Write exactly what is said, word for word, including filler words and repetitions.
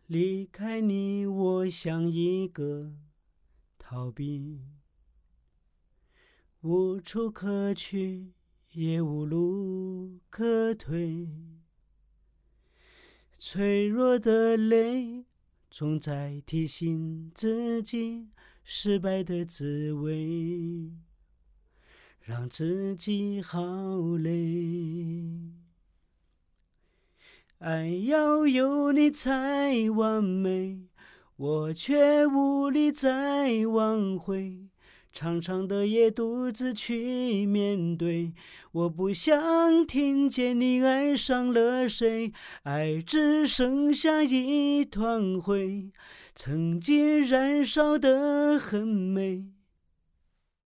离开你，我像一个逃兵，无处可去，也无路可退。脆弱的泪总在提醒自己失败的滋味，让自己好累。爱要有你才完美，我却无力再挽回，长长的夜独自去面对。我不想听见你爱上了谁，爱只剩下一团灰，曾经燃烧得很美，